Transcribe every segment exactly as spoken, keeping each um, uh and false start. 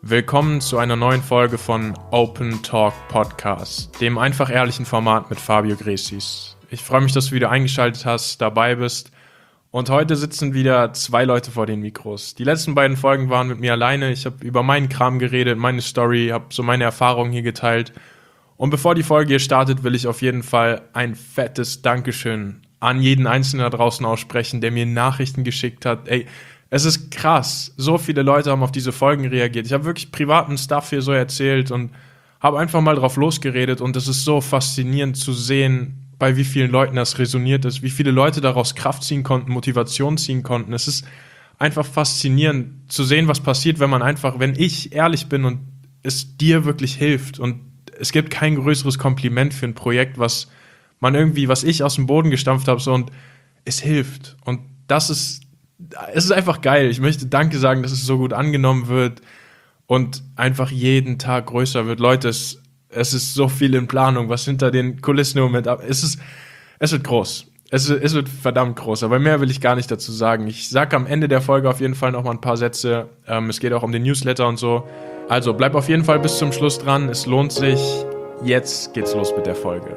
Willkommen zu einer neuen Folge von Open Talk Podcast, dem einfach ehrlichen Format mit Fabio Gresis. Ich freue mich, dass du wieder eingeschaltet hast, dabei bist. Und heute sitzen wieder zwei Leute vor den Mikros. Die letzten beiden Folgen waren mit mir alleine. Ich habe über meinen Kram geredet, meine Story, habe so meine Erfahrungen hier geteilt. Und bevor die Folge hier startet, will ich auf jeden Fall ein fettes Dankeschön an jeden Einzelnen da draußen aussprechen, der mir Nachrichten geschickt hat. Ey, es ist krass. So viele Leute haben auf diese Folgen reagiert. Ich habe wirklich privaten Stuff hier so erzählt und habe einfach mal drauf losgeredet. Und es ist so faszinierend zu sehen, bei wie vielen Leuten das resoniert ist, wie viele Leute daraus Kraft ziehen konnten, Motivation ziehen konnten. Es ist einfach faszinierend zu sehen, was passiert, wenn man einfach, wenn ich ehrlich bin und es dir wirklich hilft. Und es gibt kein größeres Kompliment für ein Projekt, was man irgendwie, was ich aus dem Boden gestampft habe, so, und es hilft. Und das ist Es ist einfach geil. Ich möchte Danke sagen, dass es so gut angenommen wird und einfach jeden Tag größer wird. Leute, es, es ist so viel in Planung, was hinter den Kulissen im Moment ab. Es ist, es wird groß. Es, es wird verdammt groß. Aber mehr will ich gar nicht dazu sagen. Ich sage am Ende der Folge auf jeden Fall noch mal ein paar Sätze. Ähm, es geht auch um den Newsletter und so. Also bleib auf jeden Fall bis zum Schluss dran. Es lohnt sich. Jetzt geht's los mit der Folge.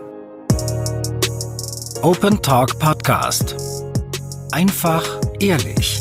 Open Talk Podcast. Einfach ehrlich.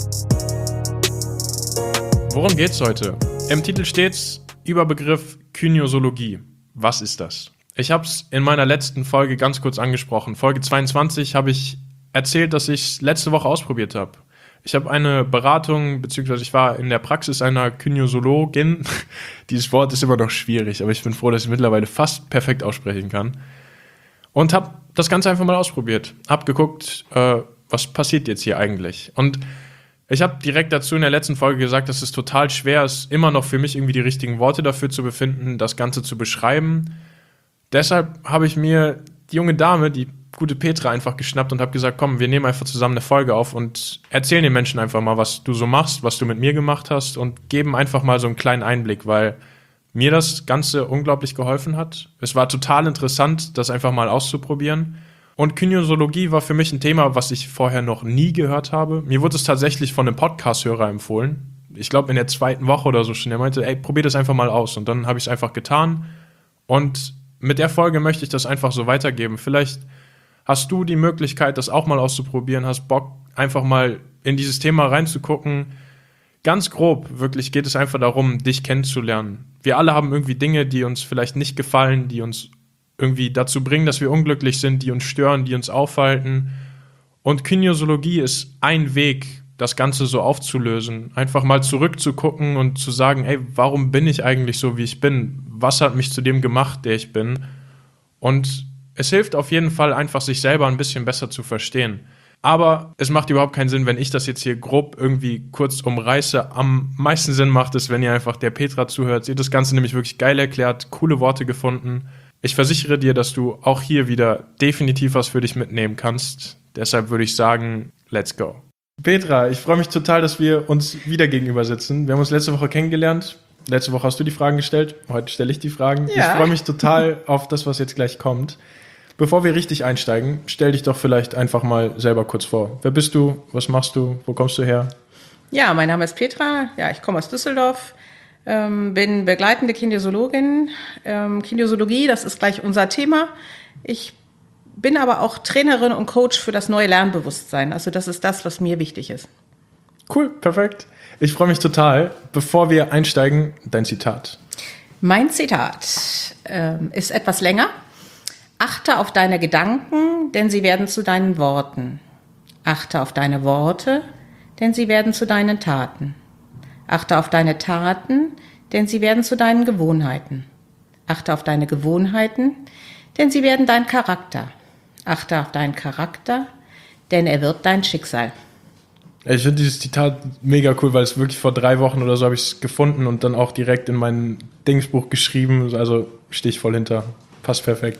Worum geht's heute? Im Titel steht's Überbegriff Kinesiologie. Was ist das? Ich habe es in meiner letzten Folge ganz kurz angesprochen. Folge zweiundzwanzig habe ich erzählt, dass ich es letzte Woche ausprobiert habe. Ich habe eine Beratung, beziehungsweise ich war in der Praxis einer Kinesiologin. Dieses Wort ist immer noch schwierig, aber ich bin froh, dass ich mittlerweile fast perfekt aussprechen kann. Und habe das Ganze einfach mal ausprobiert. Hab geguckt, äh, was passiert jetzt hier eigentlich? Und ich habe direkt dazu in der letzten Folge gesagt, dass es total schwer ist, immer noch für mich irgendwie die richtigen Worte dafür zu befinden, das Ganze zu beschreiben. Deshalb habe ich mir die junge Dame, die gute Petra, einfach geschnappt und habe gesagt, komm, wir nehmen einfach zusammen eine Folge auf und erzählen den Menschen einfach mal, was du so machst, was du mit mir gemacht hast und geben einfach mal so einen kleinen Einblick, weil mir das Ganze unglaublich geholfen hat. Es war total interessant, das einfach mal auszuprobieren. Und Kinesiologie war für mich ein Thema, was ich vorher noch nie gehört habe. Mir wurde es tatsächlich von einem Podcast-Hörer empfohlen. Ich glaube, in der zweiten Woche oder so schon. Der meinte, ey, probier das einfach mal aus. Und dann habe ich es einfach getan. Und mit der Folge möchte ich das einfach so weitergeben. Vielleicht hast du die Möglichkeit, das auch mal auszuprobieren, hast Bock, einfach mal in dieses Thema reinzugucken. Ganz grob, wirklich geht es einfach darum, dich kennenzulernen. Wir alle haben irgendwie Dinge, die uns vielleicht nicht gefallen, die uns irgendwie dazu bringen, dass wir unglücklich sind, die uns stören, die uns aufhalten. Und Kinesiologie ist ein Weg, das Ganze so aufzulösen. Einfach mal zurückzugucken und zu sagen, ey, warum bin ich eigentlich so, wie ich bin? Was hat mich zu dem gemacht, der ich bin? Und es hilft auf jeden Fall einfach, sich selber ein bisschen besser zu verstehen. Aber es macht überhaupt keinen Sinn, wenn ich das jetzt hier grob irgendwie kurz umreiße. Am meisten Sinn macht es, wenn ihr einfach der Petra zuhört. Sie hat das Ganze nämlich wirklich geil erklärt, coole Worte gefunden. Ich versichere dir, dass du auch hier wieder definitiv was für dich mitnehmen kannst. Deshalb würde ich sagen, let's go. Petra, ich freue mich total, dass wir uns wieder gegenüber sitzen. Wir haben uns letzte Woche kennengelernt. Letzte Woche hast du die Fragen gestellt. Heute stelle ich die Fragen. Ja. Ich freue mich total auf das, was jetzt gleich kommt. Bevor wir richtig einsteigen, stell dich doch vielleicht einfach mal selber kurz vor. Wer bist du? Was machst du? Wo kommst du her? Ja, mein Name ist Petra. Ja, ich komme aus Düsseldorf. Ähm, bin begleitende Kinesiologin. Ähm, Kinesiologie, das ist gleich unser Thema. Ich bin aber auch Trainerin und Coach für das neue Lernbewusstsein. Also das ist das, was mir wichtig ist. Cool, perfekt. Ich freue mich total. Bevor wir einsteigen, dein Zitat. Mein Zitat ähm, ist etwas länger. Achte auf deine Gedanken, denn sie werden zu deinen Worten. Achte auf deine Worte, denn sie werden zu deinen Taten. Achte auf deine Taten, denn sie werden zu deinen Gewohnheiten. Achte auf deine Gewohnheiten, denn sie werden dein Charakter. Achte auf deinen Charakter, denn er wird dein Schicksal. Ich finde dieses Zitat mega cool, weil es wirklich vor drei Wochen oder so habe ich es gefunden und dann auch direkt in mein Dingsbuch geschrieben. Also stehe ich voll hinter. Passt perfekt.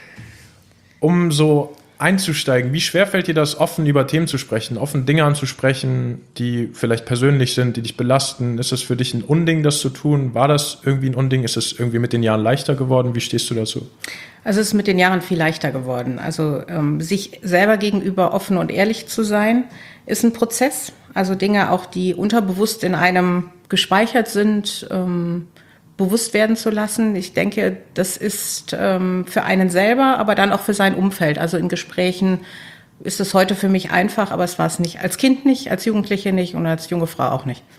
Um so einzusteigen, wie schwer fällt dir das, offen über Themen zu sprechen, offen Dinge anzusprechen, die vielleicht persönlich sind, die dich belasten? Ist es für dich ein Unding, das zu tun? War das irgendwie ein Unding? Ist es irgendwie mit den Jahren leichter geworden? Wie stehst du dazu? Also es ist mit den Jahren viel leichter geworden. Also ähm, sich selber gegenüber offen und ehrlich zu sein, ist ein Prozess. Also Dinge auch, die unterbewusst in einem gespeichert sind, ähm, bewusst werden zu lassen. Ich denke, das ist ähm, für einen selber, aber dann auch für sein Umfeld. Also in Gesprächen ist es heute für mich einfach, aber es war es nicht. Als Kind nicht, als Jugendliche nicht und als junge Frau auch nicht.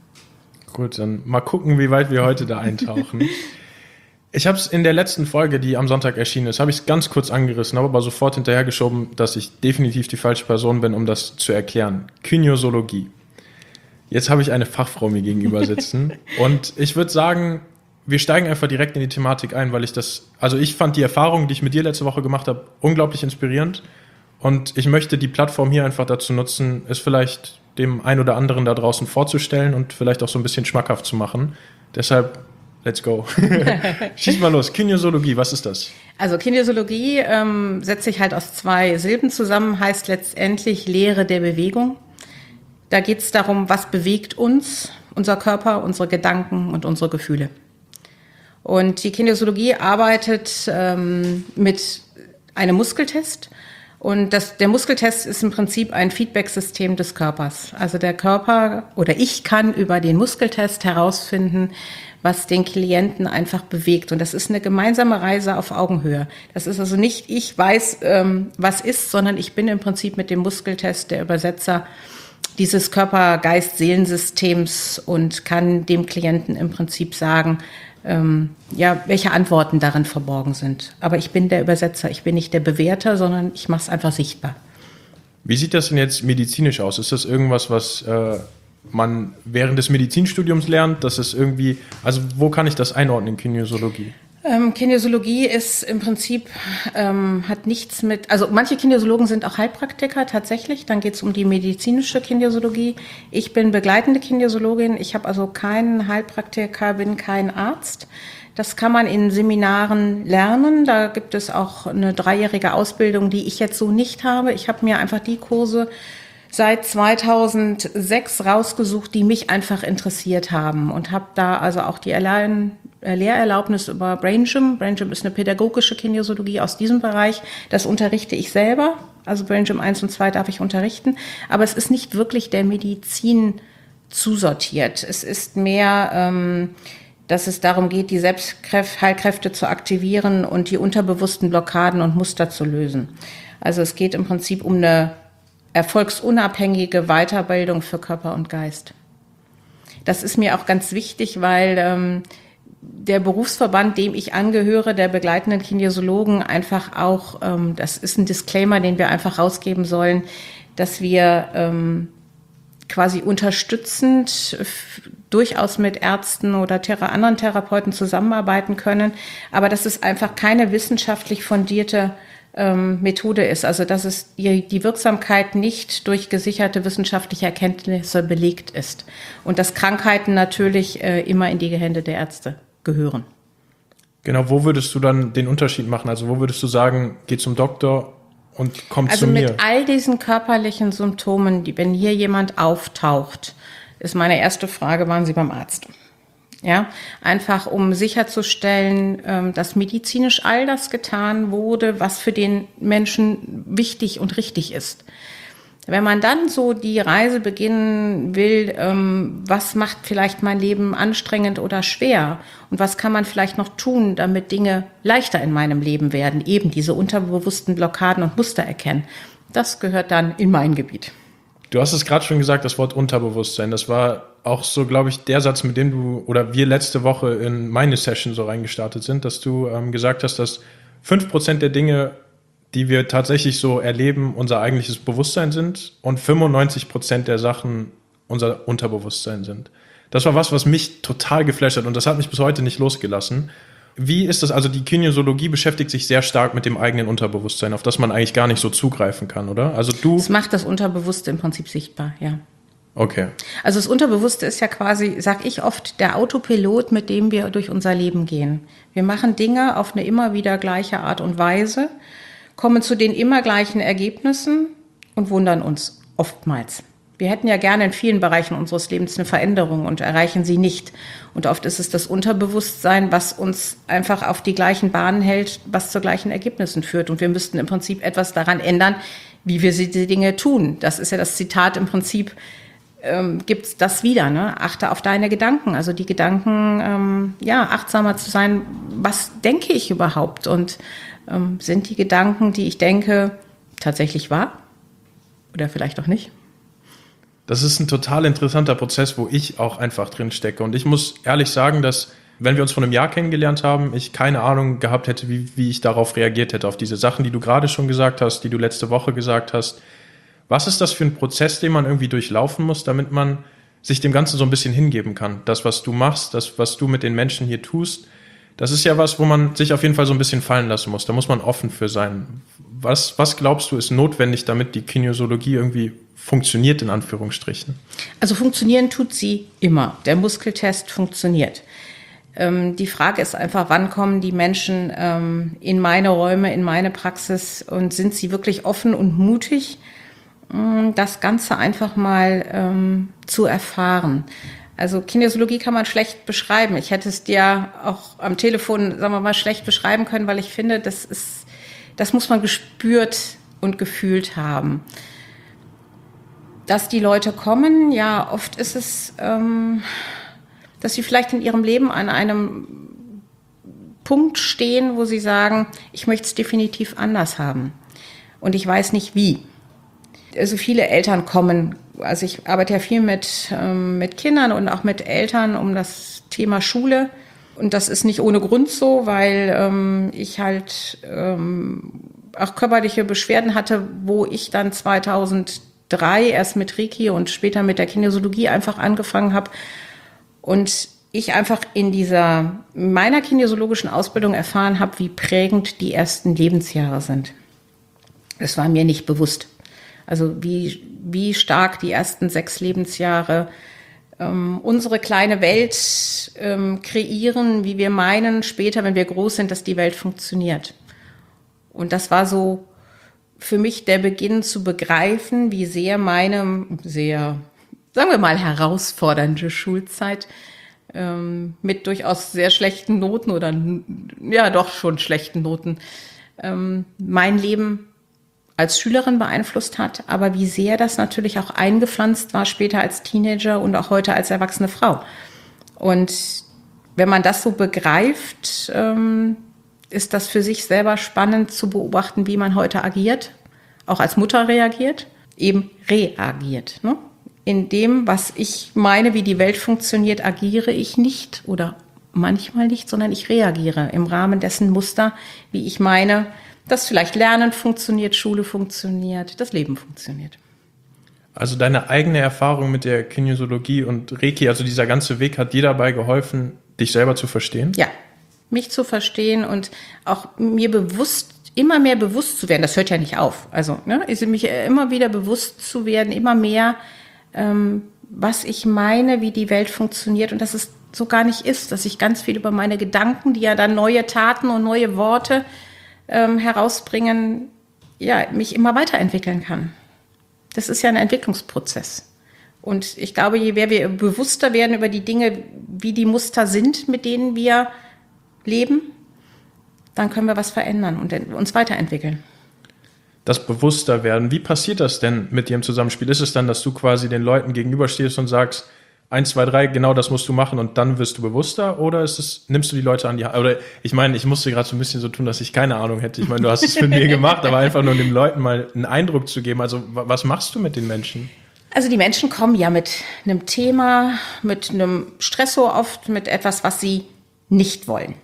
Gut, dann mal gucken, wie weit wir heute da eintauchen. Ich habe es in der letzten Folge, die am Sonntag erschienen ist, habe ich es ganz kurz angerissen, habe aber sofort hinterhergeschoben, dass ich definitiv die falsche Person bin, um das zu erklären. Kinesiologie. Jetzt habe ich eine Fachfrau mir gegenüber sitzen und ich würde sagen, wir steigen einfach direkt in die Thematik ein, weil ich das, also ich fand die Erfahrung, die ich mit dir letzte Woche gemacht habe, unglaublich inspirierend und ich möchte die Plattform hier einfach dazu nutzen, es vielleicht dem einen oder anderen da draußen vorzustellen und vielleicht auch so ein bisschen schmackhaft zu machen. Deshalb let's go. Schieß mal los. Kinesiologie, was ist das? Also Kinesiologie ähm, setzt sich halt aus zwei Silben zusammen, heißt letztendlich Lehre der Bewegung. Da geht es darum, was bewegt uns, unser Körper, unsere Gedanken und unsere Gefühle. Und die Kinesiologie arbeitet ähm, mit einem Muskeltest. Und das, der Muskeltest ist im Prinzip ein Feedback-System des Körpers. Also der Körper oder ich kann über den Muskeltest herausfinden, was den Klienten einfach bewegt. Und das ist eine gemeinsame Reise auf Augenhöhe. Das ist also nicht, ich weiß, ähm, was ist, sondern ich bin im Prinzip mit dem Muskeltest der Übersetzer dieses Körper-Geist-Seelensystems und kann dem Klienten im Prinzip sagen, ähm, ja, welche Antworten darin verborgen sind. Aber ich bin der Übersetzer, ich bin nicht der Bewerter, sondern ich mache es einfach sichtbar. Wie sieht das denn jetzt medizinisch aus? Ist das irgendwas, was äh, man während des Medizinstudiums lernt? Das ist irgendwie, also wo kann ich das einordnen in Kinesiologie? Ähm, Kinesiologie ist im Prinzip, ähm, hat nichts mit, also manche Kinesiologen sind auch Heilpraktiker tatsächlich, dann geht es um die medizinische Kinesiologie. Ich bin begleitende Kinesiologin, ich habe also keinen Heilpraktiker, bin kein Arzt. Das kann man in Seminaren lernen, da gibt es auch eine dreijährige Ausbildung, die ich jetzt so nicht habe. Ich habe mir einfach die Kurse seit zweitausendsechs rausgesucht, die mich einfach interessiert haben und habe da also auch die Allein Lehrerlaubnis über BrainGym. BrainGym ist eine pädagogische Kinesiologie aus diesem Bereich. Das unterrichte ich selber. Also BrainGym eins und zwei darf ich unterrichten. Aber es ist nicht wirklich der Medizin zusortiert. Es ist mehr, ähm, dass es darum geht, die Selbstheilkräfte zu aktivieren und die unterbewussten Blockaden und Muster zu lösen. Also es geht im Prinzip um eine erfolgsunabhängige Weiterbildung für Körper und Geist. Das ist mir auch ganz wichtig, weil ähm, der Berufsverband, dem ich angehöre, der begleitenden Kinesiologen, einfach auch, ähm, das ist ein Disclaimer, den wir einfach rausgeben sollen, dass wir ähm, quasi unterstützend f- durchaus mit Ärzten oder thera- anderen Therapeuten zusammenarbeiten können, aber dass es einfach keine wissenschaftlich fundierte ähm, Methode ist. Also dass es die, die Wirksamkeit nicht durch gesicherte wissenschaftliche Erkenntnisse belegt ist und dass Krankheiten natürlich äh, immer in die Hände der Ärzte gehören. Genau, wo würdest du dann den Unterschied machen? Also wo würdest du sagen, geh zum Doktor und komm also zu mir? Also mit all diesen körperlichen Symptomen, die, wenn hier jemand auftaucht, ist meine erste Frage, waren Sie beim Arzt? Ja, einfach um sicherzustellen, dass medizinisch all das getan wurde, was für den Menschen wichtig und richtig ist. Wenn man dann so die Reise beginnen will, ähm, was macht vielleicht mein Leben anstrengend oder schwer und was kann man vielleicht noch tun, damit Dinge leichter in meinem Leben werden, eben diese unterbewussten Blockaden und Muster erkennen, das gehört dann in mein Gebiet. Du hast es gerade schon gesagt, das Wort Unterbewusstsein, das war auch so, glaube ich, der Satz, mit dem du oder wir letzte Woche in meine Session so reingestartet sind, dass du ähm, gesagt hast, dass fünf Prozent der Dinge, die wir tatsächlich so erleben, unser eigentliches Bewusstsein sind und fünfundneunzig Prozent der Sachen unser Unterbewusstsein sind. Das war was, was mich total geflasht hat und das hat mich bis heute nicht losgelassen. Wie ist das? Also die Kinesiologie beschäftigt sich sehr stark mit dem eigenen Unterbewusstsein, auf das man eigentlich gar nicht so zugreifen kann, oder? Also du. Das macht das Unterbewusste im Prinzip sichtbar, ja. Okay. Also das Unterbewusste ist ja quasi, sag ich oft, der Autopilot, mit dem wir durch unser Leben gehen. Wir machen Dinge auf eine immer wieder gleiche Art und Weise, kommen zu den immer gleichen Ergebnissen und wundern uns oftmals. Wir hätten ja gerne in vielen Bereichen unseres Lebens eine Veränderung und erreichen sie nicht. Und oft ist es das Unterbewusstsein, was uns einfach auf die gleichen Bahnen hält, was zu gleichen Ergebnissen führt. Und wir müssten im Prinzip etwas daran ändern, wie wir diese Dinge tun. Das ist ja das Zitat im Prinzip, ähm, gibt es das wieder, ne? Achte auf deine Gedanken, also die Gedanken, ähm, ja, achtsamer zu sein, was denke ich überhaupt und ähm, sind die Gedanken, die ich denke, tatsächlich wahr oder vielleicht auch nicht? Das ist ein total interessanter Prozess, wo ich auch einfach drin stecke. Und ich muss ehrlich sagen, dass, wenn wir uns vor einem Jahr kennengelernt haben, ich keine Ahnung gehabt hätte, wie, wie ich darauf reagiert hätte, auf diese Sachen, die du gerade schon gesagt hast, die du letzte Woche gesagt hast. Was ist das für ein Prozess, den man irgendwie durchlaufen muss, damit man sich dem Ganzen so ein bisschen hingeben kann? Das, was du machst, das, was du mit den Menschen hier tust, das ist ja was, wo man sich auf jeden Fall so ein bisschen fallen lassen muss. Da muss man offen für sein. Was, was glaubst du, ist notwendig, damit die Kinesiologie irgendwie funktioniert, in Anführungsstrichen? Also funktionieren tut sie immer. Der Muskeltest funktioniert. Ähm, die Frage ist einfach, wann kommen die Menschen ähm, in meine Räume, in meine Praxis und sind sie wirklich offen und mutig, ähm, das Ganze einfach mal ähm, zu erfahren. Also Kinesiologie kann man schlecht beschreiben. Ich hätte es dir auch am Telefon, sagen wir mal, schlecht beschreiben können, weil ich finde, das ist, das muss man gespürt und gefühlt haben. Dass die Leute kommen, ja, oft ist es, ähm, dass sie vielleicht in ihrem Leben an einem Punkt stehen, wo sie sagen, ich möchte es definitiv anders haben. Und ich weiß nicht wie. Also viele Eltern kommen, also ich arbeite ja viel mit, ähm, mit Kindern und auch mit Eltern um das Thema Schule. Und das ist nicht ohne Grund so, weil ähm, ich halt ähm, auch körperliche Beschwerden hatte, wo ich dann zweitausenddrei erst mit Reiki und später mit der Kinesiologie einfach angefangen habe. Und ich einfach in dieser meiner kinesiologischen Ausbildung erfahren habe, wie prägend die ersten Lebensjahre sind. Das war mir nicht bewusst. Also wie, wie stark die ersten sechs Lebensjahre ähm, unsere kleine Welt ähm, kreieren, wie wir meinen später, wenn wir groß sind, dass die Welt funktioniert. Und das war so für mich der Beginn zu begreifen, wie sehr meine sehr, sagen wir mal, herausfordernde Schulzeit ähm, mit durchaus sehr schlechten Noten oder ja doch schon schlechten Noten ähm, mein Leben als Schülerin beeinflusst hat, aber wie sehr das natürlich auch eingepflanzt war später als Teenager und auch heute als erwachsene Frau. Und wenn man das so begreift, ähm, ist das für sich selber spannend zu beobachten, wie man heute agiert, auch als Mutter reagiert, eben reagiert. Ne? In dem, was ich meine, wie die Welt funktioniert, agiere ich nicht oder manchmal nicht, sondern ich reagiere im Rahmen dessen Muster, wie ich meine, dass vielleicht Lernen funktioniert, Schule funktioniert, das Leben funktioniert. Also deine eigene Erfahrung mit der Kinesiologie und Reiki, also dieser ganze Weg, hat dir dabei geholfen, dich selber zu verstehen? Ja, mich zu verstehen und auch mir bewusst, immer mehr bewusst zu werden. Das hört ja nicht auf. Also ne, ist mich immer wieder bewusst zu werden, immer mehr, ähm, was ich meine, wie die Welt funktioniert und dass es so gar nicht ist, dass ich ganz viel über meine Gedanken, die ja dann neue Taten und neue Worte ähm, herausbringen, ja, mich immer weiterentwickeln kann. Das ist ja ein Entwicklungsprozess. Und ich glaube, je mehr wir bewusster werden über die Dinge, wie die Muster sind, mit denen wir leben, dann können wir was verändern und uns weiterentwickeln. Das Bewussterwerden, wie passiert das denn mit dir im Zusammenspiel? Ist es dann, dass du quasi den Leuten gegenüberstehst und sagst, eins, zwei, drei, genau das musst du machen und dann wirst du bewusster? Oder ist es, nimmst du die Leute an die Hand? Oder ich meine, ich musste gerade so ein bisschen so tun, dass ich keine Ahnung hätte. Ich meine, du hast es mit mir gemacht, aber einfach nur den Leuten mal einen Eindruck zu geben. Also was machst du mit den Menschen? Also die Menschen kommen ja mit einem Thema, mit einem Stressor oft, mit etwas, was sie nicht wollen.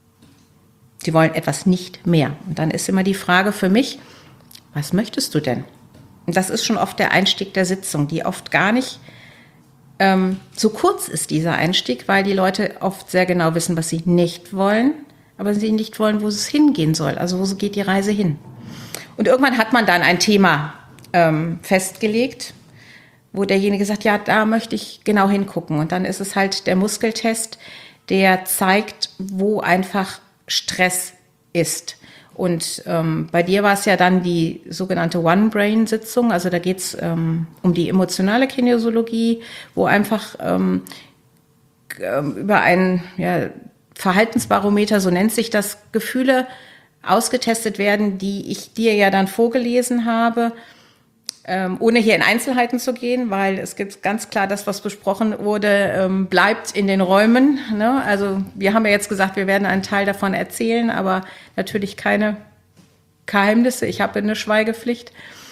Sie wollen etwas nicht mehr. Und dann ist immer die Frage für mich, was möchtest du denn? Und das ist schon oft der Einstieg der Sitzung, die oft gar nicht ähm, so kurz ist, dieser Einstieg, weil die Leute oft sehr genau wissen, was sie nicht wollen, aber sie nicht wollen, wo es hingehen soll. Also wo geht die Reise hin? Und irgendwann hat man dann ein Thema ähm, festgelegt, wo derjenige sagt, ja, da möchte ich genau hingucken. Und dann ist es halt der Muskeltest, der zeigt, wo einfach Stress ist. Und ähm, bei dir war es ja dann die sogenannte One-Brain-Sitzung. Also da geht es ähm, um die emotionale Kinesiologie, wo einfach ähm, über ein ja, Verhaltensbarometer, so nennt sich das, Gefühle ausgetestet werden, die ich dir ja dann vorgelesen habe, Ähm, ohne hier in Einzelheiten zu gehen, weil es gibt ganz klar, das, was besprochen wurde, ähm, bleibt in den Räumen. Ne? Also wir haben ja jetzt gesagt, wir werden einen Teil davon erzählen, aber natürlich keine Geheimnisse. Ich habe eine Schweigepflicht.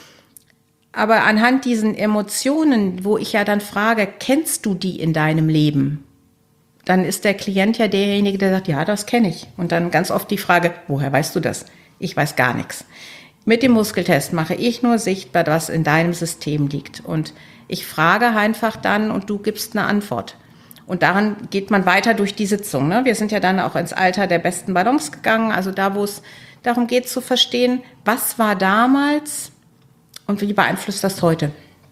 Aber anhand diesen Emotionen, wo ich ja dann frage, kennst du die in deinem Leben? Dann ist der Klient ja derjenige, der sagt, ja, das kenne ich. Und dann ganz oft die Frage, woher weißt du das? Ich weiß gar nichts. Mit dem Muskeltest mache ich nur sichtbar, was in deinem System liegt. Und ich frage einfach dann und du gibst eine Antwort. Und daran geht man weiter durch die Sitzung. Ne? Wir sind ja dann auch ins Alter der besten Balance gegangen. Also da, wo es darum geht zu verstehen, was war damals und wie beeinflusst das heute.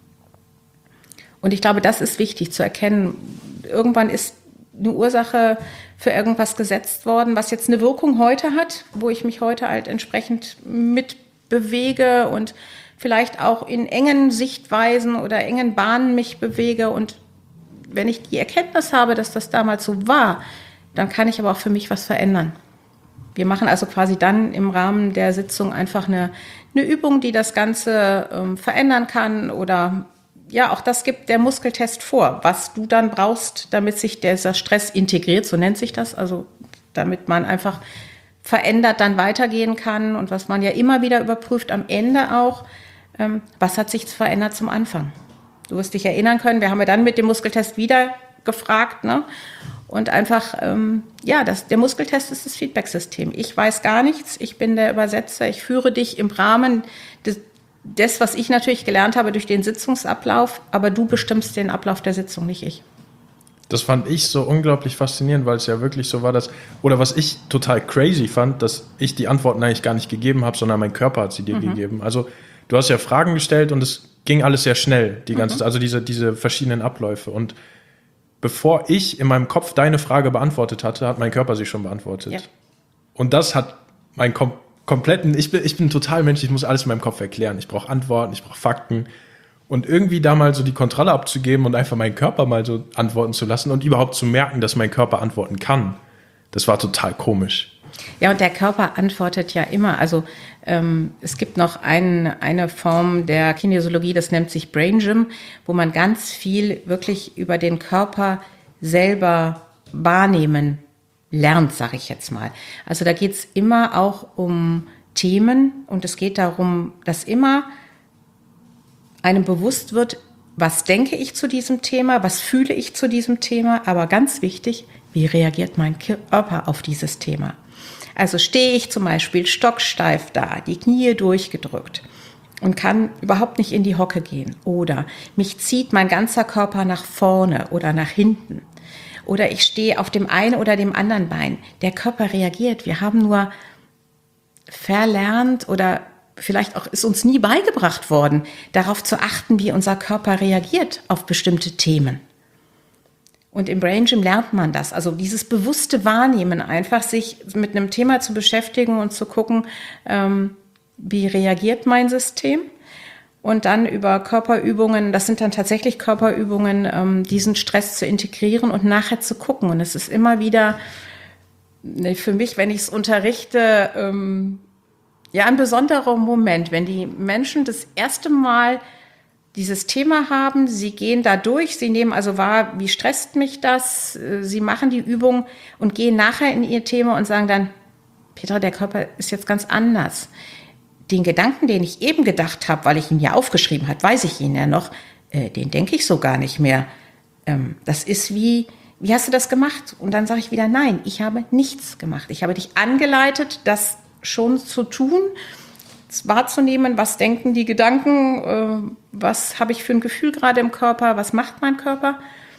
Und ich glaube, das ist wichtig zu erkennen. Irgendwann ist eine Ursache für irgendwas gesetzt worden, was jetzt eine Wirkung heute hat, wo ich mich heute halt entsprechend mit bewege und vielleicht auch in engen Sichtweisen oder engen Bahnen mich bewege. Und wenn ich die Erkenntnis habe, dass das damals so war, dann kann ich aber auch für mich was verändern. Wir machen also quasi dann im Rahmen der Sitzung einfach eine, eine Übung, die das Ganze ähm, verändern kann oder ja, auch das gibt der Muskeltest vor, was du dann brauchst, damit sich dieser Stress integriert, so nennt sich das, also damit man einfach verändert dann weitergehen kann und was man ja immer wieder überprüft am Ende auch, ähm, was hat sich verändert zum Anfang. Du wirst dich erinnern können, wir haben ja dann mit dem Muskeltest wieder gefragt, ne? Und einfach, ähm, ja, das, der Muskeltest ist das Feedback-System. Ich weiß gar nichts, ich bin der Übersetzer, ich führe dich im Rahmen des, des, was ich natürlich gelernt habe durch den Sitzungsablauf, aber du bestimmst den Ablauf der Sitzung, nicht ich. Das fand ich so unglaublich faszinierend, weil es ja wirklich so war, dass, oder was ich total crazy fand, dass ich die Antworten eigentlich gar nicht gegeben habe, sondern mein Körper hat sie dir mhm. gegeben. Also du hast ja Fragen gestellt und es ging alles sehr schnell, die ganze, mhm. also diese, diese verschiedenen Abläufe. Und bevor ich in meinem Kopf deine Frage beantwortet hatte, hat mein Körper sie schon beantwortet. Ja. Und das hat meinen kom- kompletten, ich bin, ich bin total Mensch, ich muss alles in meinem Kopf erklären. Ich brauche Antworten, ich brauche Fakten. Und irgendwie da mal so die Kontrolle abzugeben und einfach meinen Körper mal so antworten zu lassen und überhaupt zu merken, dass mein Körper antworten kann, das war total komisch. Ja, und der Körper antwortet ja immer. Also ähm, es gibt noch ein, eine Form der Kinesiologie, das nennt sich Brain Gym, wo man ganz viel wirklich über den Körper selber wahrnehmen lernt, sage ich jetzt mal. Also da geht es immer auch um Themen und es geht darum, dass immer einem bewusst wird, was denke ich zu diesem Thema, was fühle ich zu diesem Thema, aber ganz wichtig, wie reagiert mein Körper auf dieses Thema. Also stehe ich zum Beispiel stocksteif da, die Knie durchgedrückt und kann überhaupt nicht in die Hocke gehen. Oder mich zieht mein ganzer Körper nach vorne oder nach hinten. Oder ich stehe auf dem einen oder dem anderen Bein. Der Körper reagiert. Wir haben nur verlernt oder vielleicht auch ist uns nie beigebracht worden, darauf zu achten, wie unser Körper reagiert auf bestimmte Themen. Und im Brain Gym lernt man das, also dieses bewusste Wahrnehmen, einfach sich mit einem Thema zu beschäftigen und zu gucken, ähm, wie reagiert mein System und dann über Körperübungen, das sind dann tatsächlich Körperübungen, ähm, diesen Stress zu integrieren und nachher zu gucken. Und es ist immer wieder, für mich, wenn ich es unterrichte, ähm, ja, ein besonderer Moment, wenn die Menschen das erste Mal dieses Thema haben, sie gehen da durch, sie nehmen also wahr, wie stresst mich das, sie machen die Übung und gehen nachher in ihr Thema und sagen dann, Petra, der Körper ist jetzt ganz anders. Den Gedanken, den ich eben gedacht habe, weil ich ihn ja aufgeschrieben habe, weiß ich ihn ja noch, äh, den denke ich so gar nicht mehr. Ähm, das ist wie, wie hast du das gemacht? Und dann sage ich wieder, nein, ich habe nichts gemacht. Ich habe dich angeleitet, das schon zu tun, wahrzunehmen, was denken die Gedanken, äh, was habe ich für ein Gefühl gerade im Körper, was macht mein Körper.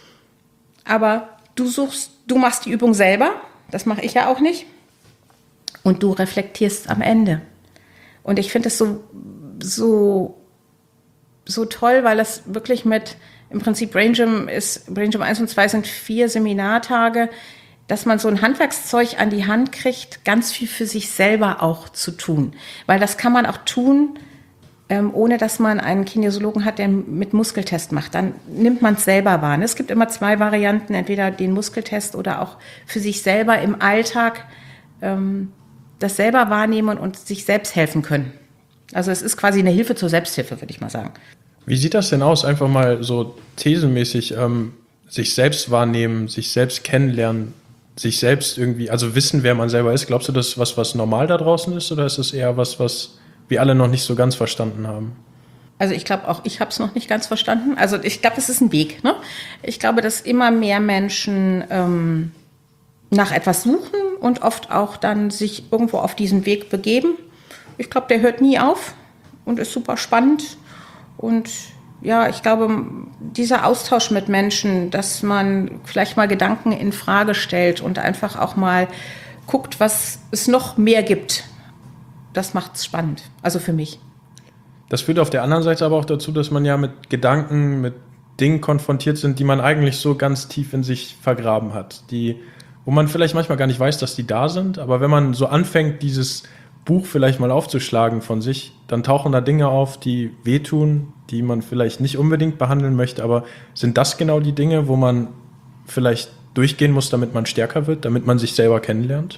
Aber du suchst, du machst die Übung selber, das mache ich ja auch nicht. Und du reflektierst am Ende. Und ich finde es so, so, so toll, weil das wirklich mit, im Prinzip Brain Gym ist, Brain Gym eins und zwei sind vier Seminartage, dass man so ein Handwerkszeug an die Hand kriegt, ganz viel für sich selber auch zu tun. Weil das kann man auch tun, ähm, ohne dass man einen Kinesiologen hat, der mit Muskeltest macht. Dann nimmt man es selber wahr. Es gibt immer zwei Varianten, entweder den Muskeltest oder auch für sich selber im Alltag ähm, das selber wahrnehmen und sich selbst helfen können. Also es ist quasi eine Hilfe zur Selbsthilfe, würde ich mal sagen. Wie sieht das denn aus? Einfach mal so thesenmäßig, ähm, sich selbst wahrnehmen, sich selbst kennenlernen, sich selbst irgendwie, also wissen, wer man selber ist. Glaubst du, das ist was, was normal da draußen ist, oder ist es eher was, was wir alle noch nicht so ganz verstanden haben? Also ich glaube, auch ich habe es noch nicht ganz verstanden. Also ich glaube, es ist ein Weg. Ne? Ich glaube, dass immer mehr Menschen ähm, nach etwas suchen und oft auch dann sich irgendwo auf diesen Weg begeben. Ich glaube, der hört nie auf und ist super spannend. Und ja, ich glaube, dieser Austausch mit Menschen, dass man vielleicht mal Gedanken in Frage stellt und einfach auch mal guckt, was es noch mehr gibt, das macht es spannend. Also für mich. Das führt auf der anderen Seite aber auch dazu, dass man ja mit Gedanken, mit Dingen konfrontiert sind, die man eigentlich so ganz tief in sich vergraben hat. Die, wo man vielleicht manchmal gar nicht weiß, dass die da sind. Aber wenn man so anfängt, dieses Buch vielleicht mal aufzuschlagen von sich, dann tauchen da Dinge auf, die wehtun, die man vielleicht nicht unbedingt behandeln möchte. Aber sind das genau die Dinge, wo man vielleicht durchgehen muss, damit man stärker wird, damit man sich selber kennenlernt?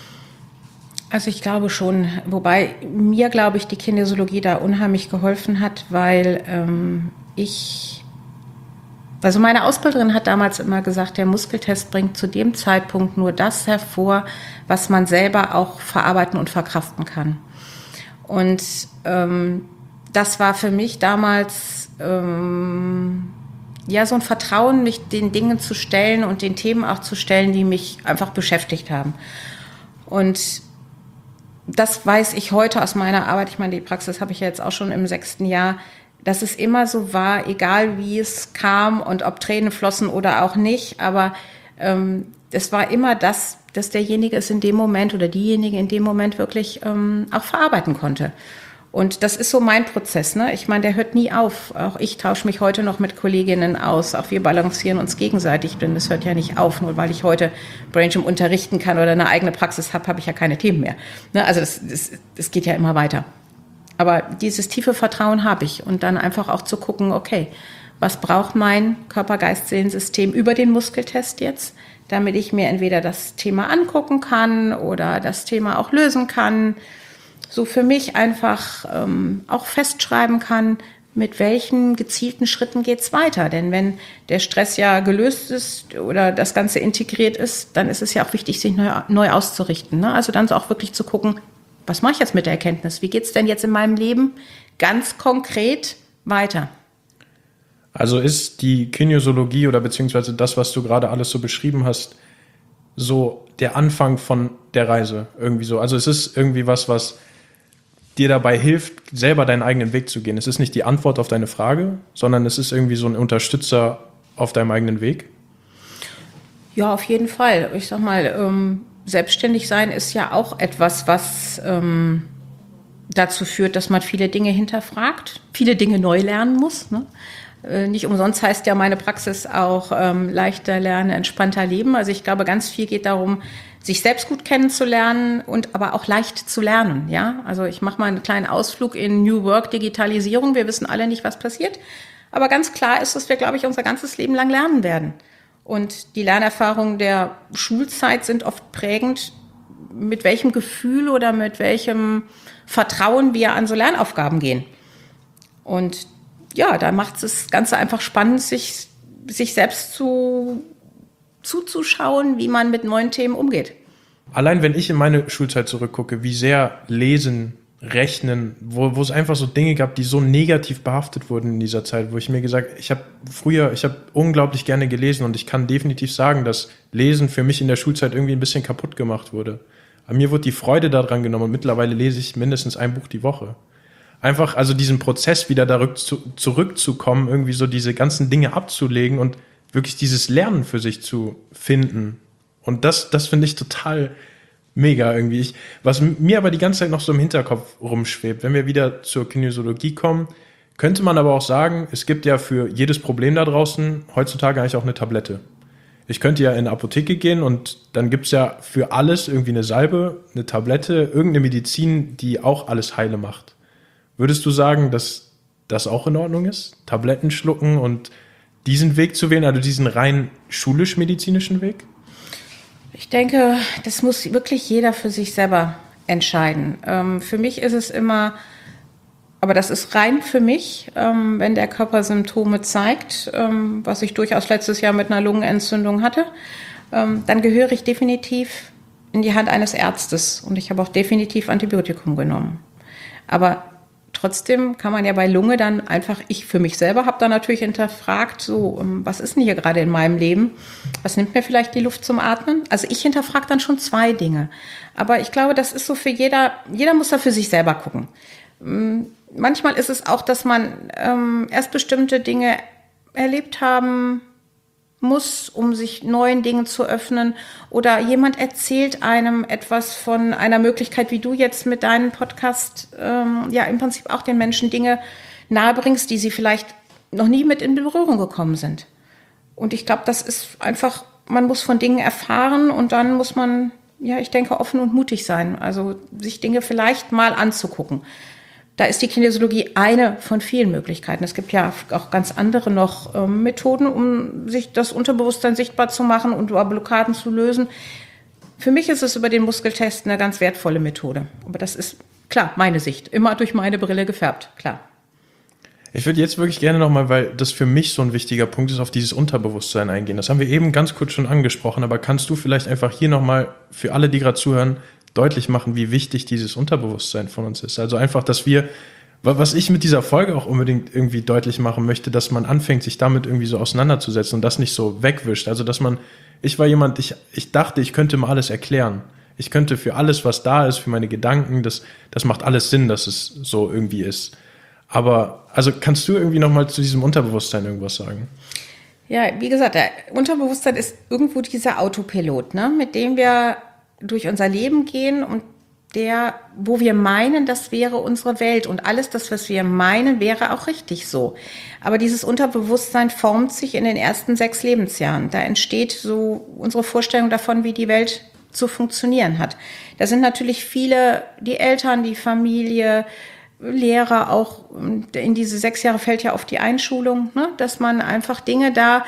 Also ich glaube schon, wobei mir, glaube ich, die Kinesiologie da unheimlich geholfen hat, weil ähm, ich, also meine Ausbilderin hat damals immer gesagt, der Muskeltest bringt zu dem Zeitpunkt nur das hervor, was man selber auch verarbeiten und verkraften kann. Und ähm, das war für mich damals ähm, ja so ein Vertrauen, mich den Dingen zu stellen und den Themen auch zu stellen, die mich einfach beschäftigt haben. Und das weiß ich heute aus meiner Arbeit, ich meine, die Praxis habe ich ja jetzt auch schon im sechsten Jahr, dass es immer so war, egal wie es kam und ob Tränen flossen oder auch nicht, aber ähm, es war immer das, dass derjenige es in dem Moment oder diejenige in dem Moment wirklich ähm, auch verarbeiten konnte. Und das ist so mein Prozess, ne? Ich meine, der hört nie auf. Auch ich tausche mich heute noch mit Kolleginnen aus. Auch wir balancieren uns gegenseitig, denn das hört ja nicht auf. Nur weil ich heute Braingym unterrichten kann oder eine eigene Praxis habe, habe ich ja keine Themen mehr. Ne? Also das, das, das geht ja immer weiter. Aber dieses tiefe Vertrauen habe ich. Und dann einfach auch zu gucken, okay, was braucht mein Körper-Geist-Seelen-System über den Muskeltest jetzt, damit ich mir entweder das Thema angucken kann oder das Thema auch lösen kann. So für mich einfach ähm, auch festschreiben kann, mit welchen gezielten Schritten geht's weiter. Denn wenn der Stress ja gelöst ist oder das Ganze integriert ist, dann ist es ja auch wichtig, sich neu, neu auszurichten. Ne? Also dann so auch wirklich zu gucken, was mache ich jetzt mit der Erkenntnis? Wie geht's denn jetzt in meinem Leben ganz konkret weiter? Also ist die Kinesiologie oder beziehungsweise das, was du gerade alles so beschrieben hast, so der Anfang von der Reise irgendwie so? Also es ist irgendwie was, was dir dabei hilft, selber deinen eigenen Weg zu gehen. Es ist nicht die Antwort auf deine Frage, sondern es ist irgendwie so ein Unterstützer auf deinem eigenen Weg? Ja, auf jeden Fall. Ich sag mal, ähm, selbstständig sein ist ja auch etwas, was ähm, dazu führt, dass man viele Dinge hinterfragt, viele Dinge neu lernen muss. Ne? Äh, nicht umsonst heißt ja meine Praxis auch ähm, leichter lernen, entspannter leben. Also ich glaube, ganz viel geht darum, sich selbst gut kennenzulernen und aber auch leicht zu lernen. Ja, also ich mache mal einen kleinen Ausflug in New Work, Digitalisierung. Wir wissen alle nicht, was passiert. Aber ganz klar ist, dass wir, glaube ich, unser ganzes Leben lang lernen werden. Und die Lernerfahrungen der Schulzeit sind oft prägend, mit welchem Gefühl oder mit welchem Vertrauen wir an so Lernaufgaben gehen. Und ja, da macht es das Ganze einfach spannend, sich, sich selbst zu zuzuschauen, wie man mit neuen Themen umgeht. Allein wenn ich in meine Schulzeit zurückgucke, wie sehr Lesen, Rechnen, wo, wo es einfach so Dinge gab, die so negativ behaftet wurden in dieser Zeit, wo ich mir gesagt, ich habe früher, ich habe unglaublich gerne gelesen und ich kann definitiv sagen, dass Lesen für mich in der Schulzeit irgendwie ein bisschen kaputt gemacht wurde. Aber mir wurde die Freude daran genommen und mittlerweile lese ich mindestens ein Buch die Woche. Einfach, also diesen Prozess wieder da zu, zurückzukommen, irgendwie so diese ganzen Dinge abzulegen und wirklich dieses Lernen für sich zu finden. Und das, das finde ich total mega irgendwie. Ich, was mir aber die ganze Zeit noch so im Hinterkopf rumschwebt, wenn wir wieder zur Kinesiologie kommen, könnte man aber auch sagen, es gibt ja für jedes Problem da draußen heutzutage eigentlich auch eine Tablette. Ich könnte ja in eine Apotheke gehen und dann gibt's ja für alles irgendwie eine Salbe, eine Tablette, irgendeine Medizin, die auch alles heile macht. Würdest du sagen, dass das auch in Ordnung ist? Tabletten schlucken und diesen Weg zu wählen, also diesen rein schulisch-medizinischen Weg? Ich denke, das muss wirklich jeder für sich selber entscheiden. Ähm, für mich ist es immer Aber das ist rein für mich, ähm, wenn der Körper Symptome zeigt, ähm, was ich durchaus letztes Jahr mit einer Lungenentzündung hatte, ähm, dann gehöre ich definitiv in die Hand eines Arztes. Und ich habe auch definitiv Antibiotikum genommen. Aber trotzdem kann man ja bei Lunge dann einfach, ich für mich selber habe dann natürlich hinterfragt, so, was ist denn hier gerade in meinem Leben? Was nimmt mir vielleicht die Luft zum Atmen? Also ich hinterfrage dann schon zwei Dinge. Aber ich glaube, das ist so für jeder, jeder muss da für sich selber gucken. Manchmal ist es auch, dass man ähm, erst bestimmte Dinge erlebt haben muss, um sich neuen Dingen zu öffnen. Oder jemand erzählt einem etwas von einer Möglichkeit, wie du jetzt mit deinem Podcast ähm, ja im Prinzip auch den Menschen Dinge nahebringst, die sie vielleicht noch nie mit in Berührung gekommen sind. Und ich glaube, das ist einfach, man muss von Dingen erfahren und dann muss man, ja, ich denke, offen und mutig sein. Also sich Dinge vielleicht mal anzugucken. Da ist die Kinesiologie eine von vielen Möglichkeiten. Es gibt ja auch ganz andere noch äh, Methoden, um sich das Unterbewusstsein sichtbar zu machen und Blockaden zu lösen. Für mich ist es über den Muskeltest eine ganz wertvolle Methode. Aber das ist, klar, meine Sicht. Immer durch meine Brille gefärbt, klar. Ich würde jetzt wirklich gerne nochmal, weil das für mich so ein wichtiger Punkt ist, auf dieses Unterbewusstsein eingehen. Das haben wir eben ganz kurz schon angesprochen, aber kannst du vielleicht einfach hier nochmal für alle, die gerade zuhören, deutlich machen, wie wichtig dieses Unterbewusstsein von uns ist. Also einfach, dass wir, was ich mit dieser Folge auch unbedingt irgendwie deutlich machen möchte, dass man anfängt, sich damit irgendwie so auseinanderzusetzen und das nicht so wegwischt. Also dass man, ich war jemand, ich, ich dachte, ich könnte mal alles erklären. Ich könnte für alles, was da ist, für meine Gedanken, das, das macht alles Sinn, dass es so irgendwie ist. Aber, also kannst du irgendwie nochmal zu diesem Unterbewusstsein irgendwas sagen? Ja, wie gesagt, der Unterbewusstsein ist irgendwo dieser Autopilot, ne, mit dem wir durch unser Leben gehen und der, wo wir meinen, das wäre unsere Welt und alles das, was wir meinen, wäre auch richtig so. Aber dieses Unterbewusstsein formt sich in den ersten sechs Lebensjahren. Da entsteht so unsere Vorstellung davon, wie die Welt zu funktionieren hat. Da sind natürlich viele, die Eltern, die Familie, Lehrer auch, in diese sechs Jahre fällt ja auf die Einschulung, ne, dass man einfach Dinge da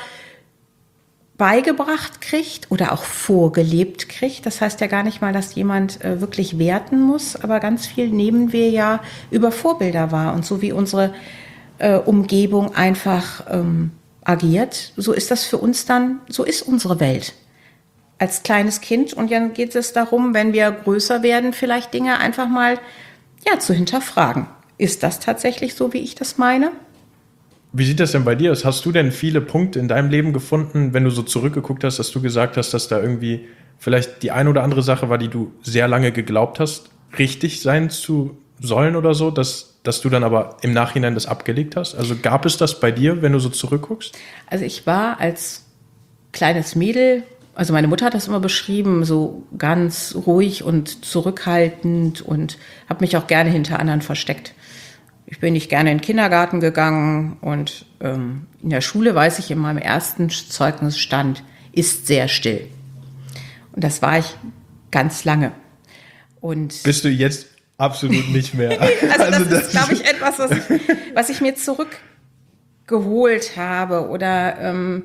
beigebracht kriegt oder auch vorgelebt kriegt. Das heißt ja gar nicht mal, dass jemand äh, wirklich werten muss, aber ganz viel nehmen wir ja über Vorbilder wahr. Und so wie unsere äh, Umgebung einfach ähm, agiert, so ist das für uns dann, so ist unsere Welt als kleines Kind. Und dann geht es darum, wenn wir größer werden, vielleicht Dinge einfach mal ja, zu hinterfragen. Ist das tatsächlich so, wie ich das meine? Wie sieht das denn bei dir aus? Hast du denn viele Punkte in deinem Leben gefunden, wenn du so zurückgeguckt hast, dass du gesagt hast, dass da irgendwie vielleicht die eine oder andere Sache war, die du sehr lange geglaubt hast, richtig sein zu sollen oder so, dass, dass du dann aber im Nachhinein das abgelegt hast? Also gab es das bei dir, wenn du so zurückguckst? Also ich war als kleines Mädel, also meine Mutter hat das immer beschrieben, so ganz ruhig und zurückhaltend und habe mich auch gerne hinter anderen versteckt. Ich bin nicht gerne in den Kindergarten gegangen und ähm, in der Schule, weiß ich, in meinem ersten Zeugnis stand, ist sehr still. Und das war ich ganz lange. Und bist du jetzt absolut nicht mehr? also, also das, das ist, glaube ich, etwas, was ich, was ich mir zurückgeholt habe oder ähm,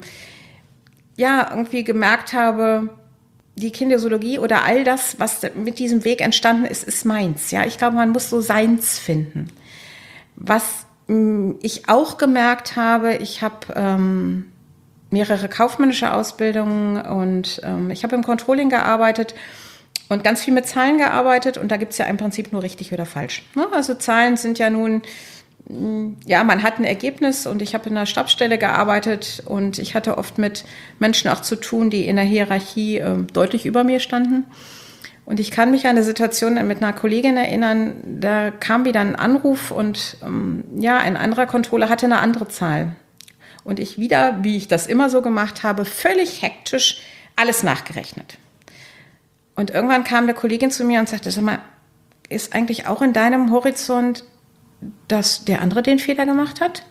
ja, irgendwie gemerkt habe, die Kinesiologie oder all das, was mit diesem Weg entstanden ist, ist meins. Ja, ich glaube, man muss so seins finden. Was mh, ich auch gemerkt habe, ich habe ähm, mehrere kaufmännische Ausbildungen und ähm, ich habe im Controlling gearbeitet und ganz viel mit Zahlen gearbeitet und da gibt es ja im Prinzip nur richtig oder falsch. Ne? Also Zahlen sind ja nun, mh, ja, man hat ein Ergebnis und ich habe in einer Stabsstelle gearbeitet und ich hatte oft mit Menschen auch zu tun, die in der Hierarchie äh, deutlich über mir standen. Und ich kann mich an eine Situation mit einer Kollegin erinnern, da kam wieder ein Anruf und ähm, ja, ein anderer Controller hatte eine andere Zahl. Und ich wieder, wie ich das immer so gemacht habe, völlig hektisch alles nachgerechnet. Und irgendwann kam eine Kollegin zu mir und sagte, sag mal, ist eigentlich auch in deinem Horizont, dass der andere den Fehler gemacht hat?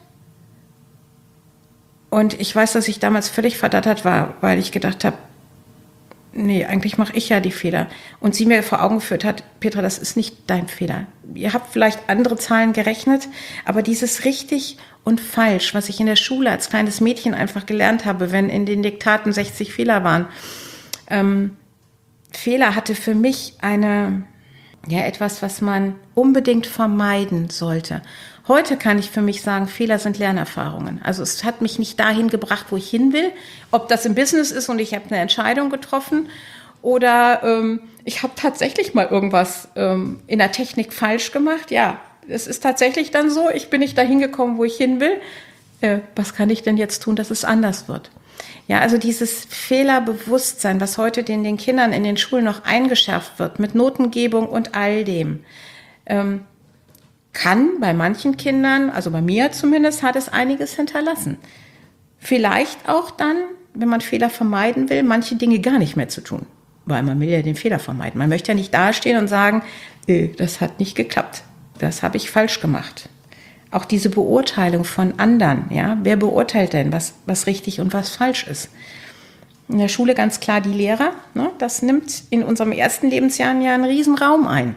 Und ich weiß, dass ich damals völlig verdattert war, weil ich gedacht habe, nee, eigentlich mache ich ja die Fehler. Und sie mir vor Augen geführt hat, Petra, das ist nicht dein Fehler. Ihr habt vielleicht andere Zahlen gerechnet, aber dieses richtig und falsch, was ich in der Schule als kleines Mädchen einfach gelernt habe, wenn in den Diktaten sechzig Fehler waren. Ähm, Fehler hatte für mich eine, ja etwas, was man unbedingt vermeiden sollte. Heute kann ich für mich sagen, Fehler sind Lernerfahrungen. Also es hat mich nicht dahin gebracht, wo ich hin will. Ob das im Business ist und ich habe eine Entscheidung getroffen oder ähm, ich habe tatsächlich mal irgendwas ähm, in der Technik falsch gemacht. Ja, es ist tatsächlich dann so, ich bin nicht dahin gekommen, wo ich hin will. Äh, was kann ich denn jetzt tun, dass es anders wird? Ja, also dieses Fehlerbewusstsein, was heute den, den Kindern in den Schulen noch eingeschärft wird, mit Notengebung und all dem, ähm, kann bei manchen Kindern, also bei mir zumindest, hat es einiges hinterlassen. Vielleicht auch dann, wenn man Fehler vermeiden will, manche Dinge gar nicht mehr zu tun. Weil man will ja den Fehler vermeiden. Man möchte ja nicht dastehen und sagen, äh, das hat nicht geklappt, das habe ich falsch gemacht. Auch diese Beurteilung von anderen, ja, wer beurteilt denn, was, was richtig und was falsch ist? In der Schule ganz klar die Lehrer, ne, das nimmt in unserem ersten Lebensjahr ja einen riesen Raum ein.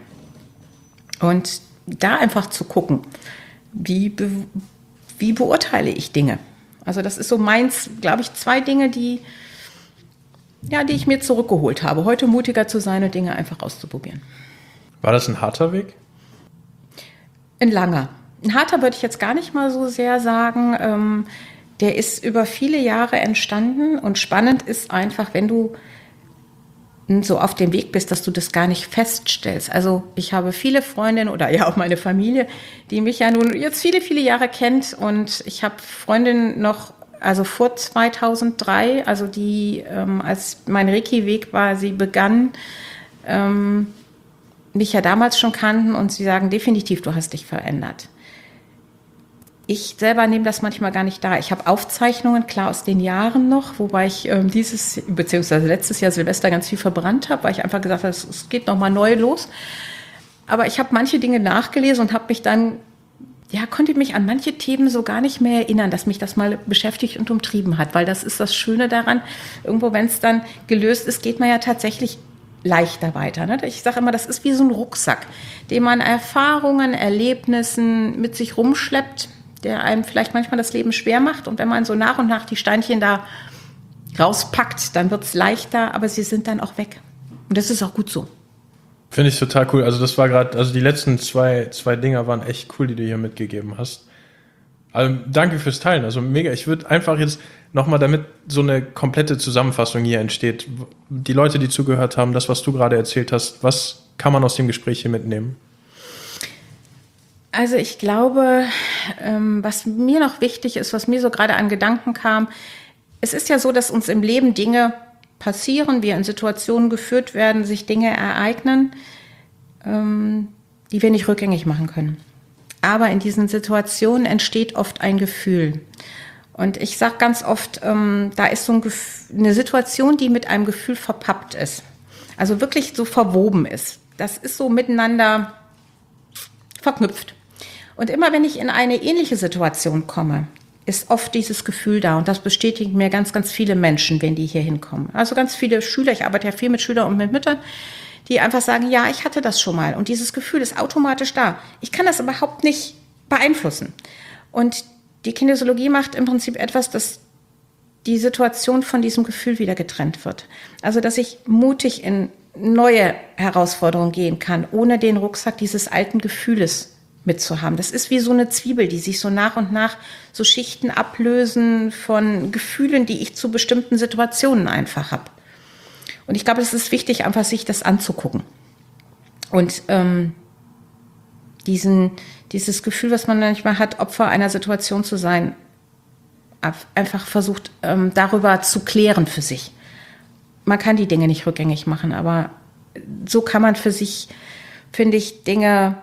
Und da einfach zu gucken, wie, be, wie beurteile ich Dinge? Also das ist so meins, glaube ich, zwei Dinge, die, ja, die ich mir zurückgeholt habe. Heute mutiger zu sein und Dinge einfach auszuprobieren. War das ein harter Weg? Ein langer. Ein harter würde ich jetzt gar nicht mal so sehr sagen. Ähm, der ist über viele Jahre entstanden und spannend ist einfach, wenn du so auf dem Weg bist, dass du das gar nicht feststellst. Also ich habe viele Freundinnen oder ja auch meine Familie, die mich ja nun jetzt viele, viele Jahre kennt und ich habe Freundinnen noch, also vor zweitausenddrei, also die, ähm, als mein Reiki-Weg war, sie begann, ähm, mich ja damals schon kannten und sie sagen definitiv, du hast dich verändert. Ich selber nehme das manchmal gar nicht da. Ich habe Aufzeichnungen, klar, aus den Jahren noch, wobei ich ähm, dieses, beziehungsweise letztes Jahr Silvester ganz viel verbrannt habe, weil ich einfach gesagt habe, es, es geht nochmal neu los. Aber ich habe manche Dinge nachgelesen und habe mich dann, ja, konnte mich an manche Themen so gar nicht mehr erinnern, dass mich das mal beschäftigt und umtrieben hat, weil das ist das Schöne daran, irgendwo, wenn es dann gelöst ist, geht man ja tatsächlich leichter weiter. Ne? Ich sage immer, das ist wie so ein Rucksack, den man Erfahrungen, Erlebnissen mit sich rumschleppt, der einem vielleicht manchmal das Leben schwer macht. Und wenn man so nach und nach die Steinchen da rauspackt, dann wird es leichter, aber sie sind dann auch weg. Und das ist auch gut so. Finde ich total cool. Also das war gerade, also die letzten zwei, zwei Dinger waren echt cool, die du hier mitgegeben hast. Also danke fürs Teilen. Also mega. Ich würde einfach jetzt nochmal, damit so eine komplette Zusammenfassung hier entsteht, die Leute, die zugehört haben, das, was du gerade erzählt hast, was kann man aus dem Gespräch hier mitnehmen? Also ich glaube, ähm, was mir noch wichtig ist, was mir so gerade an Gedanken kam, es ist ja so, dass uns im Leben Dinge passieren, wir in Situationen geführt werden, sich Dinge ereignen, ähm, die wir nicht rückgängig machen können. Aber in diesen Situationen entsteht oft ein Gefühl. Und ich sage ganz oft, ähm, da ist so ein Gefühl, eine Situation, die mit einem Gefühl verpappt ist. Also wirklich so verwoben ist. Das ist so miteinander verknüpft. Und immer wenn ich in eine ähnliche Situation komme, ist oft dieses Gefühl da. Und das bestätigen mir ganz, ganz viele Menschen, wenn die hier hinkommen. Also ganz viele Schüler, ich arbeite ja viel mit Schülern und mit Müttern, die einfach sagen, ja, ich hatte das schon mal. Und dieses Gefühl ist automatisch da. Ich kann das überhaupt nicht beeinflussen. Und die Kinesiologie macht im Prinzip etwas, dass die Situation von diesem Gefühl wieder getrennt wird. Also, dass ich mutig in neue Herausforderungen gehen kann, ohne den Rucksack dieses alten Gefühles mitzuhaben. Das ist wie so eine Zwiebel, die sich so nach und nach so Schichten ablösen von Gefühlen, die ich zu bestimmten Situationen einfach habe. Und ich glaube, es ist wichtig, einfach sich das anzugucken. Und ähm, diesen, dieses Gefühl, was man manchmal hat, Opfer einer Situation zu sein, einfach versucht, ähm, darüber zu klären für sich. Man kann die Dinge nicht rückgängig machen, aber so kann man für sich, finde ich, Dinge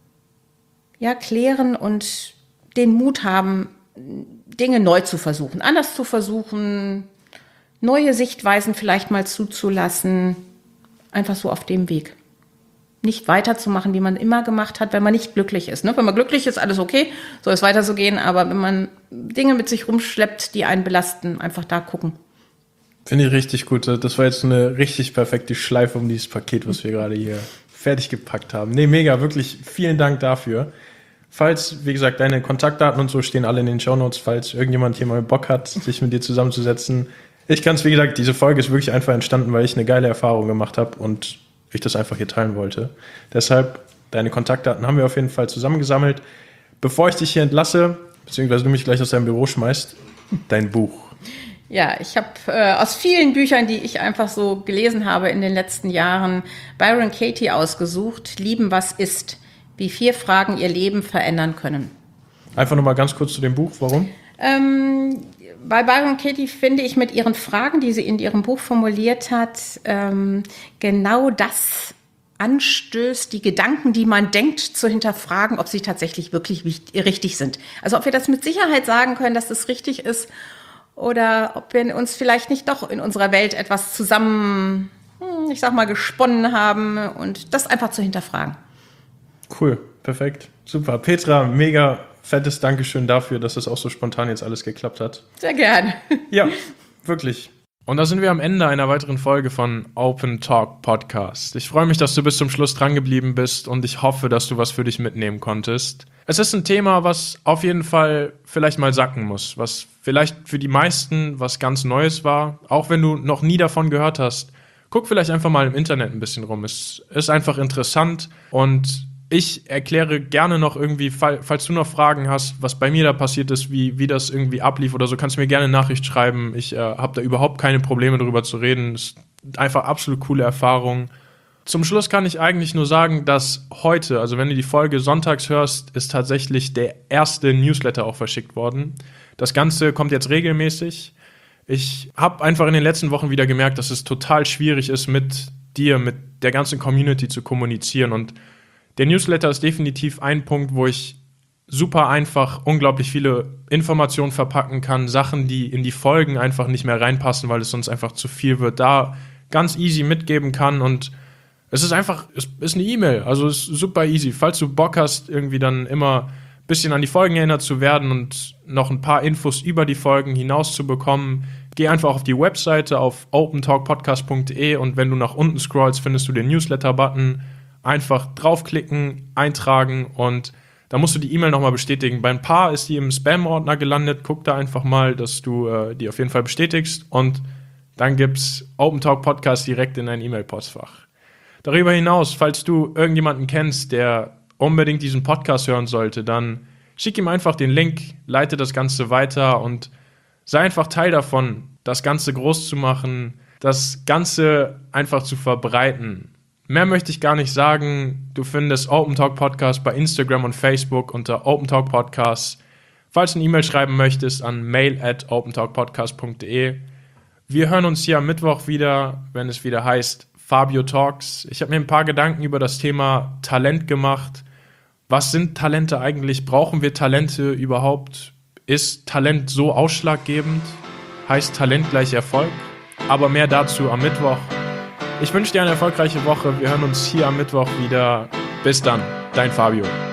ja, klären und den Mut haben, Dinge neu zu versuchen, anders zu versuchen, neue Sichtweisen vielleicht mal zuzulassen, einfach so auf dem Weg. Nicht weiterzumachen, wie man immer gemacht hat, wenn man nicht glücklich ist. Ne? Wenn man glücklich ist, alles okay, soll es weiter so gehen, aber wenn man Dinge mit sich rumschleppt, die einen belasten, einfach da gucken. Finde ich richtig gut. Das war jetzt eine richtig perfekte Schleife um dieses Paket, was wir gerade hier fertig gepackt haben. Nee, mega, wirklich vielen Dank dafür. Falls, wie gesagt, deine Kontaktdaten und so stehen alle in den Shownotes, falls irgendjemand hier mal Bock hat, sich mit dir zusammenzusetzen. Ich kann es, wie gesagt, diese Folge ist wirklich einfach entstanden, weil ich eine geile Erfahrung gemacht habe und ich das einfach hier teilen wollte. Deshalb, deine Kontaktdaten haben wir auf jeden Fall zusammengesammelt. Bevor ich dich hier entlasse, beziehungsweise du mich gleich aus deinem Büro schmeißt, dein Buch. Ja, ich habe äh, aus vielen Büchern, die ich einfach so gelesen habe in den letzten Jahren, Byron Katie ausgesucht, Lieben, was ist, wie vier Fragen ihr Leben verändern können. Einfach nochmal ganz kurz zu dem Buch, warum? Ähm, bei Byron Katie finde ich mit ihren Fragen, die sie in ihrem Buch formuliert hat, ähm, genau das anstößt, die Gedanken, die man denkt, zu hinterfragen, ob sie tatsächlich wirklich wichtig, richtig sind. Also ob wir das mit Sicherheit sagen können, dass das richtig ist, oder ob wir uns vielleicht nicht doch in unserer Welt etwas zusammen, ich sag mal, gesponnen haben und das einfach zu hinterfragen. Cool, perfekt, super. Petra, mega fettes Dankeschön dafür, dass das auch so spontan jetzt alles geklappt hat. Sehr gerne. Ja, wirklich. Und da sind wir am Ende einer weiteren Folge von Open Talk Podcast. Ich freue mich, dass du bis zum Schluss dran geblieben bist und ich hoffe, dass du was für dich mitnehmen konntest. Es ist ein Thema, was auf jeden Fall vielleicht mal sacken muss, was vielleicht für die meisten was ganz Neues war, auch wenn du noch nie davon gehört hast. Guck vielleicht einfach mal im Internet ein bisschen rum. Es ist einfach interessant und ich erkläre gerne noch irgendwie, falls du noch Fragen hast, was bei mir da passiert ist, wie, wie das irgendwie ablief oder so, kannst du mir gerne eine Nachricht schreiben. Ich äh, habe da überhaupt keine Probleme, darüber zu reden. Es ist einfach absolut coole Erfahrung. Zum Schluss kann ich eigentlich nur sagen, dass heute, also wenn du die Folge sonntags hörst, ist tatsächlich der erste Newsletter auch verschickt worden. Das Ganze kommt jetzt regelmäßig. Ich habe einfach in den letzten Wochen wieder gemerkt, dass es total schwierig ist, mit dir, mit der ganzen Community zu kommunizieren. Und der Newsletter ist definitiv ein Punkt, wo ich super einfach unglaublich viele Informationen verpacken kann, Sachen, die in die Folgen einfach nicht mehr reinpassen, weil es sonst einfach zu viel wird, da ganz easy mitgeben kann. Und es ist einfach, es ist eine E-Mail, also es ist super easy. Falls du Bock hast, irgendwie dann immer ein bisschen an die Folgen erinnert zu werden und noch ein paar Infos über die Folgen hinaus zu bekommen, geh einfach auf die Webseite auf open talk podcast punkt de und wenn du nach unten scrollst, findest du den Newsletter-Button. Einfach draufklicken, eintragen und da musst du die E-Mail nochmal bestätigen. Bei ein paar ist die im Spam-Ordner gelandet. Guck da einfach mal, dass du äh, die auf jeden Fall bestätigst und dann gibt's Open Talk Podcast direkt in dein E-Mail-Postfach. Darüber hinaus, falls du irgendjemanden kennst, der unbedingt diesen Podcast hören sollte, dann schick ihm einfach den Link, leite das Ganze weiter und sei einfach Teil davon, das Ganze groß zu machen, das Ganze einfach zu verbreiten. Mehr möchte ich gar nicht sagen. Du findest Open Talk Podcast bei Instagram und Facebook unter Open Talk Podcast. Falls du eine E-Mail schreiben möchtest, an mail at open talk podcast punkt de. Wir hören uns hier am Mittwoch wieder, wenn es wieder heißt Fabio Talks. Ich habe mir ein paar Gedanken über das Thema Talent gemacht. Was sind Talente eigentlich? Brauchen wir Talente überhaupt? Ist Talent so ausschlaggebend? Heißt Talent gleich Erfolg? Aber mehr dazu am Mittwoch. Ich wünsche dir eine erfolgreiche Woche. Wir hören uns hier am Mittwoch wieder. Bis dann, dein Fabio.